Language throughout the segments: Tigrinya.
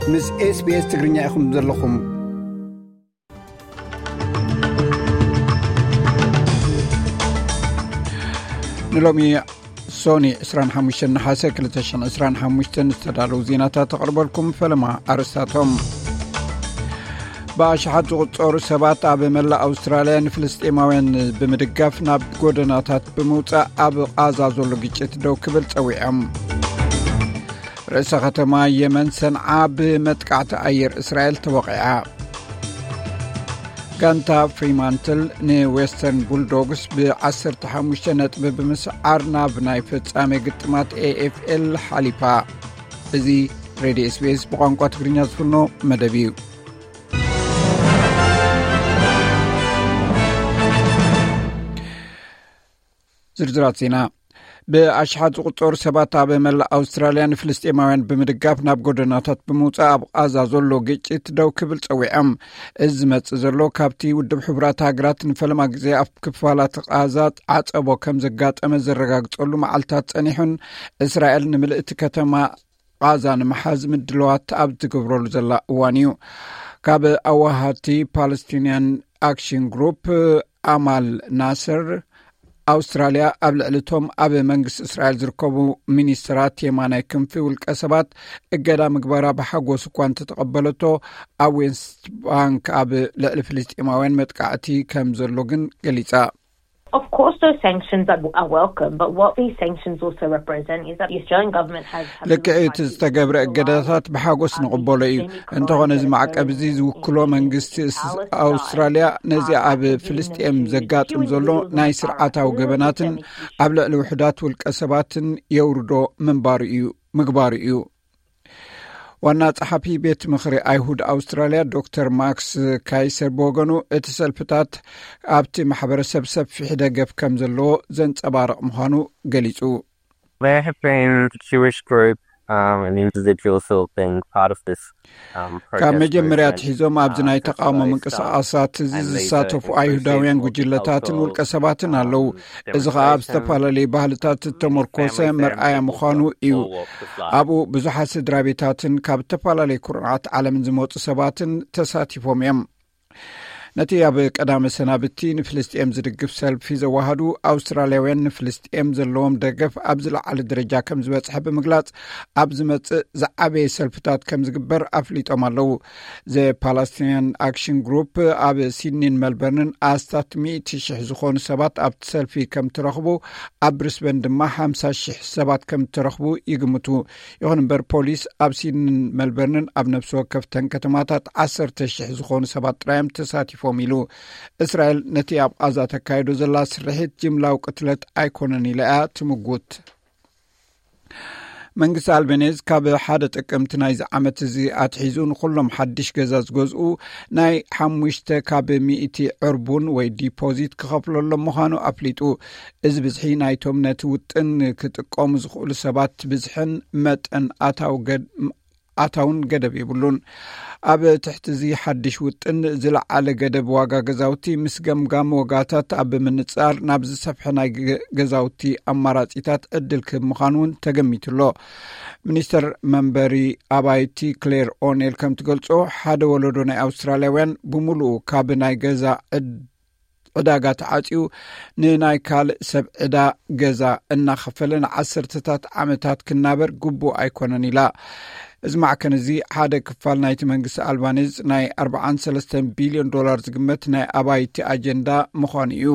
ምስ SBS ትግርኛ ኢኹም ዘለኹም ንሎሚ ሶኒ 25 ነሓሰ 2025 ዝተዳለዉ ዜናታት ተቕርበልኩም ፈለማ ኣርስታቶም በኣሽሓት ዝቝጸሩ ሰባት ኣብ መላእ ኣውስትራልያ ንፍልስጤማውያን ብምድጋፍ ናብ ጎደናታት ብምውጻእ ኣብ ቃዛ ዘሎ ግጭት ደው ክብል ጸዊዖም ርእሰ ከተማ የመን ሰንዓ ብመጥቃዕቲ ኣየር እስራኤል ተወቂዓ ጋንታ ፍሪማንትል ንዌስተርን ቡልዶግስ ብ15 ነጥቢ ብምስዓር ናብ ናይ ፍጻሜ ግጥማት AFL ሓሊፋ እዚ ሬድዮ SBS ብቋንቋ ትግርኛ ዝፍኖ መደብ እዩ ዝርዝራት ዜና በኣሽሓት ዝቝጸሩ ሰባት ኣብ መላእ ኣውስትራልያ ንፍልስጤማውያን ብምድጋፍ ናብ ጎደናታት ብምውጻእ ኣብ ቃዛ ዘሎ ግጭት ደው ክብል ጸዊዖም እዚ ዝመጽእ ዘሎ ካብቲ ውድብ ሕቡራት ሃገራት ንፈለማ ግዜ ኣብ ክፋላት ቃዛ ዓጸቦ ከም ዘጋጠመ ዘረጋግጸሉ መዓልትታት ጸኒሑን እስራኤል ንምልእቲ ከተማ ቃዛ ንምሓዝ ምድለዋት ኣብ ዝገብረሉ ዘላ እዋን እዩ ካብ ኣዋሃቲ ፓለስቲንያን ኣክሽን ግሩፕ ኣማል ናስር ኣውስትራልያ ኣብ ልዕልቶም ኣብ መንግስቲ እስራኤል ዝርከቡ ሚኒስትራት የማናይ ክንፊ ውልቀ ሰባት እገዳ ምግባራ ብሓጎስ እኳ እንተተቐበለቶ ኣብ ዌስት ባንክ ኣብ ልዕሊ ፍልስጤማውያን መጥቃዕቲ ከም ዘሎ ግን ገሊጻ Of course those sanctions are welcome, but what these sanctions also represent is that the Australian government has ለክዕት ዝተገብረ እገዳታት ብሓጎስ ንቕበሎ እዩ እንተኾነ እዚ ማዕቀብ እዚ ዝውክሎ መንግስቲ ኣውስትራልያ ነዚ ኣብ ፍልስጤም ዘጋጥም ዘሎ ናይ ስርዓታዊ ገበናትን ኣብ ልዕሊ ውሕዳት ውልቀ ሰባትን የውርዶ ምግባሩ እዩ ዋና ጸሓፊ ቤት ምኽሪ ኣይሁድ ኣውስትራልያ ዶክተር ማክስ ካይሰር ቦገኑ እቲ ሰልፍታት ኣብቲ ማሕበረሰብ ሰፊሕ ደገፍ ከም ዘለዎ ዘንጸባርቕ ምዃኑ ገሊጹ There have been Jewish group and individuals who have been part of this ካብ መጀመርያ ትሒዞም ኣብዚ ናይ ተቃውሞ ምንቅስቓሳት ዝሳተፉ ኣይሁዳውያን ጉጅለታትን ውልቀ ሰባትን ኣለዉ እዚ ከዓ ኣብ ዝተፈላለዩ ባህልታት ተመርኮሰ መርኣያ ምዃኑ እዩ ኣብኡ ብዙሓት ስድራ ቤታትን ካብ ዝተፈላለዩ ኩርናዓት ዓለምን ዝመፁ ሰባትን ተሳቲፎም እዮም ነቲ ኣብ ቀዳመ ሰናብቲ ንፍልስጤም ዝድግፍ ሰልፊ ዘዋሃዱ ኣውስትራልያውያን ንፍልስጤም ዘለዎም ደገፍ ኣብ ዝለዓለ ደረጃ ከም ዝበፅሐ ብምግላጽ ኣብ ዝመጽእ ዝዓበየ ሰልፍታት ከም ዝግበር ኣፍሊጦም ኣለዉ ዘ ፓለስቲንያን ኣክሽን ግሩፕ ኣብ ሲድኒን መልበርንን ኣስታት 100,000 ዝኾኑ ሰባት ኣብቲ ሰልፊ ከም ትረኽቡ ኣብ ብሪስበን ድማ 50,000 ሰባት ከም ትረኽቡ ይግምቱ ይኹን እምበር ፖሊስ ኣብ ሲድኒን መልበርንን ኣብ ነፍሲ ወከፍተን ከተማታት 10,000 ዝኾኑ ሰባት ጥራዮም ተሳቲፎም ኢሉ እስራኤል ነቲ ኣብ ቃዛ ተካይዶ ዘላ ስርሒት ጅምላዊ ቅትለት ኣይኮነን ኢላ ትምጉት መንግስቲ ኣልቤኔዝ ካብ ሓደ ጥቅምቲ ናይዚ ዓመት እዚ ኣትሒዙ ንኩሎም ሓድሽ ገዛ ዝገዝኡ ናይ 5 ካብ 100 ዕርቡን ወይ ዲፖዚት ክኸፍለሎም ምዃኑ ኣፍሊጡ እዚ ብዝሒ ናይቶም ነቲ ውጥን ክጥቀሙ ዝኽእሉ ሰባት ብዝሕን መጠን ኣታውን ገደብ ይብሉን ኣብ ትሕቲ እዚ ሓድሽ ውጥን ዝለዓለ ገደብ ዋጋ ገዛውቲ ምስ ገምጋም ወጋታት ኣብ ምንጻር ናብ ዝሰፍሐ ናይ ገዛውቲ ኣማራጺታት ዕድል ክምዃኑን ተገሚቱሎ ሚኒስተር መንበሪ ኣባይቲ ክሌር ኦኔል ከም ትገልጾ ሓደ ወለዶ ናይ ኣውስትራልያውያን ብምሉኡ ካብ ናይ ገዛ ዕዳጋ ተዓፂኡ ንናይ ካልእ ሰብ ዕዳ ገዛ እናኸፈለ ንዓሰርተታት ዓመታት ክናበር ግቡእ ኣይኮነን ኢላ እዚ ማዕከን እዚ ሓደ ክፋል ናይቲ መንግስቲ ኣልባኔዝ ናይ $43 ቢልዮን ዝግመት ናይ ኣባይቲ ኣጀንዳ ምዃኑ እዩ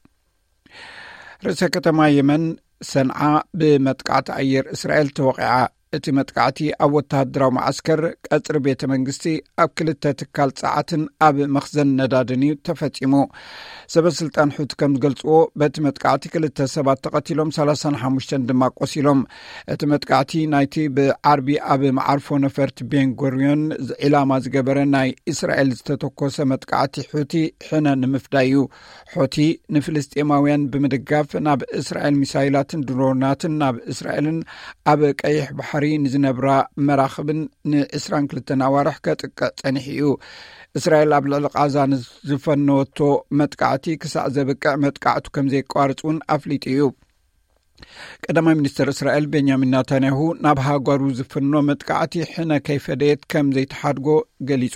ርእሰ ከተማ የመን ሰንዓ ብመጥቃዕቲ ኣየር እስራኤል ተወቂዓ እቲ መጥቃዕቲ ኣብ ወተሃደራዊ ማዓስከር ቀጽሪ ቤተ መንግስቲ ኣብ ክልተ ትካል ጸዓትን ኣብ መኽዘን ነዳድን ተፈጺሙ ሰበስልጣን ሑት ከም ዝገልጽዎ በቲ መጥቃዕቲ ክልተ ሰባት ተቐቲሎም 35 ድማ ቆሲሎም እቲ መጥቃዕቲ ናይቲ ብዓርቢ ኣብ መዓርፎ ነፈርቲ ቤንጎሪዮን ኢላማ ዝገበረ ናይ እስራኤል ዝተተኮሰ መጥቃዕቲ ሑቲ ሕነ ንምፍዳይ እዩ ሑቲ ንፍልስጤማውያን ብምድጋፍ ናብ እስራኤል ሚሳይላትን ድሮናትን ናብ እስራኤልን ኣብ ቀይሕ ባሕሪ ንዝነብራ መራኽብን ን22 ኣዋርሕ ከጥቅዕ ጸኒሕ እዩ እስራኤል ኣብ ልዕሊ ቃዛ ዝፈነወቶ መጥቃዕቲ ክሳዕ ዘብቅዕ መጥቃዕቱ ከም ዘይቋርጽ እውን ኣፍሊጡ እዩ ቀዳማይ ሚኒስትር እስራኤል ቤንያሚን ኔታንያሁ ናብ ሃገሩ ዝፍኖ መጥቃዕቲ ሕነ ከይፈደየት ከም ዘይተሓድጎ ገሊጹ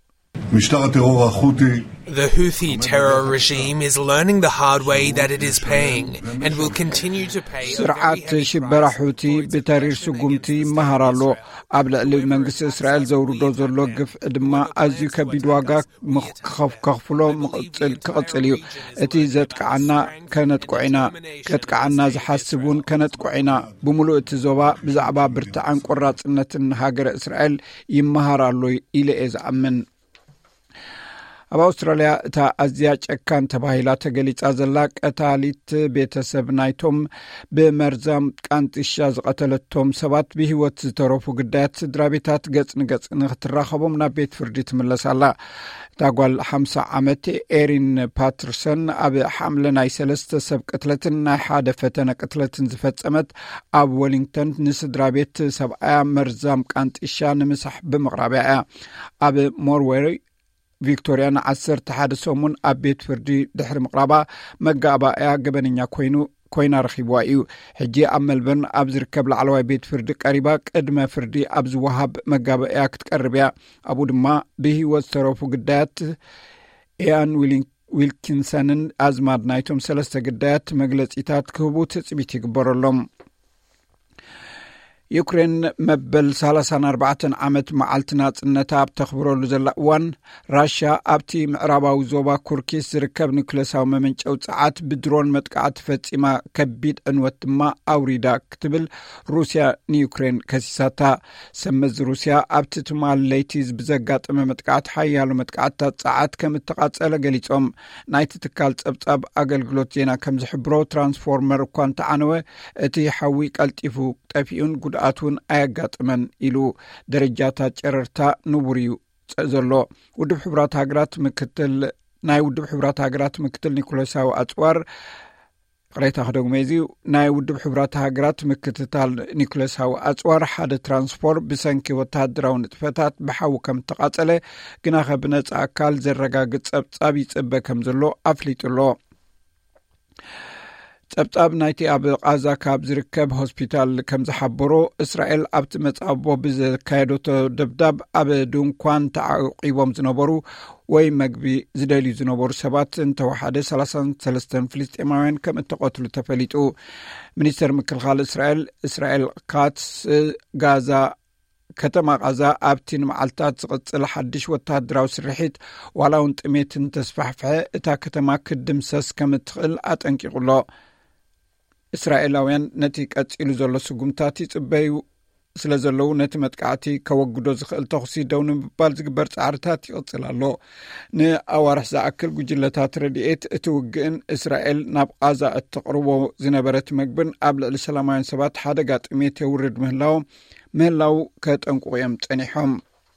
The Houthi terror regime is learning the hard way that it is paying and will continue to pay. ስርዓት ሽበራ ሁቲ በታሪር ስጉምቲ መሃራሎ ኣብ ልዕሊ መንግስቲ እስራኤል ዘውርዶ ዘሎ ግፍ ድማ ኣዝዩ ከቢድ ዋጋ ከፍሎ ክቕፅል እዩ እቲ ዘጥቃዓና ከነጥቆዒና ከጥቃዓና ዝሓስቡን ከነጥቆዒና ብምሉእ እቲ ዞባ ብዛዕባ ብርትዓን ቆራጽነትን ሃገረ እስራኤል ይመሃራሎ ኢለ ዝኣምን ኣብ ኣውስትራልያ እታ ኣዝያ ጨካን ተባሂላ ተገሊጻ ዘላ ቀታሊት ቤተሰብ ናይቶም ብመርዛም ቃንጢሻ ዝቐተለቶም ሰባት ብህይወት ዝተረፉ ግዳያት ስድራቤታት ገጽ ንገጽ ንኽትራኸቦም ናብ ቤት ፍርዲ ትምለሳላ እታ ጓል 50 ዓመት ኤሪን ፓተርሰን ኣብ ሓምለ ናይ 3 ሰብ ቅትለትን ናይ ሓደ ፈተነ ቅትለትን ዝፈጸመት ኣብ ዌሊንግተን ንስድራቤት ሰብኣያ መርዛም ቃንጢሻ ንምሳሕ ብምቕራብያ ኣብ ሞርዌሪ ቪክቶሪያን 11 ሰሙን ኣብ ቤት ፍርዲ ድሕሪ ምቕራባ መጋባእያ ገበነኛ ኮይና ረኺብዋ እዩ ሕጂ ኣብ መልበርን ኣብ ዝርከብ ላዕለዋይ ቤት ፍርዲ ቀሪባ ቅድመ ፍርዲ ኣብ ዝወሃብ መጋባእያ ክትቀርብያ ኣብኡ ድማ ብህይወት ዝተረፉ ግዳያት ኤያን ዊልኪንሰንን ኣዝማድ ናይቶም 3 ግዳያት መግለጺታት ክህቡ ትጽቢት ይግበረሎም ዩክሬን መበል 34 ዓመት መዓልቲ ናጽነታ ኣብ ተኽብረሉ ዘላ እዋን ራሽያ ኣብቲ ምዕራባዊ ዞባ ኩርኪስ ዝርከብ ኒኩሌሳዊ መመንጨዊ ፀዓት ብድሮን መጥቃዕቲ ፈጺማ ከቢድ ዕንወት ድማ ኣውሪዳ ክትብል ሩስያ ንዩክሬን ከሲሳታ ሰመዝ ሩስያ ኣብቲ ትማል ለይቲ ብዘጋጠመ መጥቃዕቲ ሓያሎ መጥቃዕትታት ፀዓት ከም እተቃጸለ ገሊጾም ናይቲ ትካል ጸብጻብ ኣገልግሎት ዜና ከም ዝሕብሮ ትራንስፎርመር እኳ እንተዓነወ እቲ ሓዊ ቀልጢፉ ጠፊኡን ጉድኣቱን ኣያጋጥመን ኢሉ ደረጃታት ጨረርታ ንቡር እዩ ዘሎ ውድብ ሕብራት ሃገራት ምክትል ኒኮላሳዊ ኣጽዋር ቅሬታ ክደግመዚ ናይ ውድብ ሕብራት ሃገራት ምክትታል ኒኮላሳዊ ኣጽዋር ሓደ ትራንስፖር ብሰንኪ ወተሃደራዊ ንጥፈታት ብሓዊ ከም ተቃጸለ ግና ከብነጻ ኣካል ዘረጋግጽ ጸብጻብ ይጽበ ከም ዘሎ ኣፍሊጡሎ ጸብጻብ ናይቲ ኣብ ቃዛ ካብ ዝርከብ ሆስፒታል ከም ዝሓበሮ እስራኤል ኣብቲ መጻቦ ብዘካየዶቶ ደብዳብ ኣብ ድንኳን ተዓቂቦም ዝነበሩ ወይ መግቢ ዝደልዩ ዝነበሩ ሰባት እንተወሓደ 33 ፍልስጤማውያን ከም እተቆትሉ ተፈሊጡ ሚኒስተር ምክልኻል እስራኤል ካትስ ጋዛ ከተማ ቃዛ ኣብቲ ንመዓልታት ዝቕጽል ሓድሽ ወተሃደራዊ ስርሒት ዋላውን ጥሜትን ተስፋሕፍሐ እታ ከተማ ክድምሰስ ከም እትኽእል ኣጠንቂቁሎ እስራኤላውያን ነቲ ቀጺሉ ዘሎ ስጉምታት ይጽበዩ ስለ ዘለዉ ነቲ መጥቃዕቲ ከወግዶ ዝኽእል ተኽሲ ደው ንምባል ዝግበር ጻዕርታት ይቕጽል ኣሎ ንኣዋርሕ ዝኣክል ጉጅለታት ረድኤት እቲ ውግእን እስራኤል ናብ ቃዛ እተቕርቦ ዝነበረት መግብን ኣብ ልዕሊ ሰላማውያን ሰባት ሓደጋ ጥሜት የውርድ ምህላው ከጠንቁቑ እዮም ጸኒሖም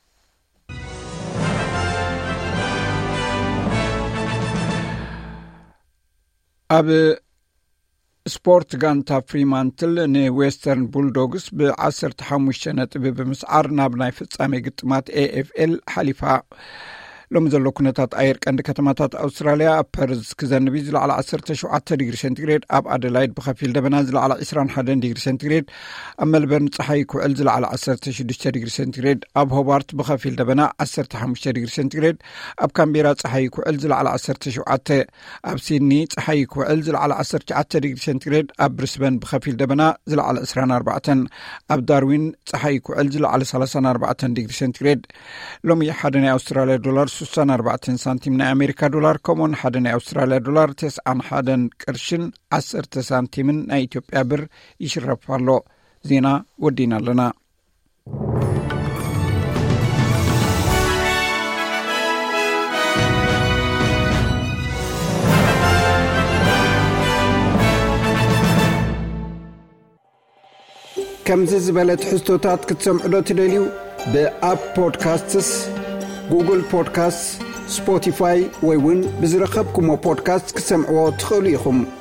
ኣብ ስፖርት ጋንታ ፍሪማንትል ንዌስተርን ቡልዶግስ ብ15 ነጥቢ ብምስዓር ናብ ናይ ፍጻሜ ግጥማት AFL ሓሊፋ ሎም ዘሎ ኩነታት ኣየር ቀንዲ ከተማታት ኣውስትራልያ ኣብ ፐርዝ ክዘንብ ዝለዓለ 17 ዲግሪ ሴንቲግሬድ ኣብ ኣደላይድ ብኸፊል ደበና ዝለዓለ 21 ዲግሪ ሴንቲግሬድ ኣብ መልበርን ፀሓይ ኩዕል ዝለዓለ 16 ዲግሪ ሴንቲግሬድ ኣብ ሆባርት ብኸፊል ደበና 15 ዲግሪ ሴንቲግሬድ ኣብ ካምቤራ ፀሓይ ኩዕል ዝለዓለ 17 ኣብ ሲድኒ ፀሓይ ኩዕል ዝለዓለ 19 ዲግሪ ሴንቲግሬድ ኣብ ብሪስበን ብኸፊል ደበና ዝለዓለ 24 ኣብ ዳርዊን ፀሓይ ኩዕል ዝለዓለ 34 ዲግሪ ሴንቲግሬድ ሎሚ ሓደ ናይ ኣውስትራልያ ዶላር 64 ሳንቲም ናይ ኣሜሪካ ዶላር ከምኡን ሓደ ናይ ኣውስትራልያ ዶላር 91 ቅርሽን 10 ሳንቲምን ናይ ኢትዮጵያ ብር ይሽረፋሎ ዜና ወዲና ኣለና ከምዚ ዝበለት ሕቶታት ክትሰምዑ ዶ ትደልዩ ብኣፕ ፖድካስትስ Google Podcasts, Spotify ወይ ውን ብዝረኸብኩሞ ፖድካስት ክሰምዕዎ ትኽእሉ ኢኹም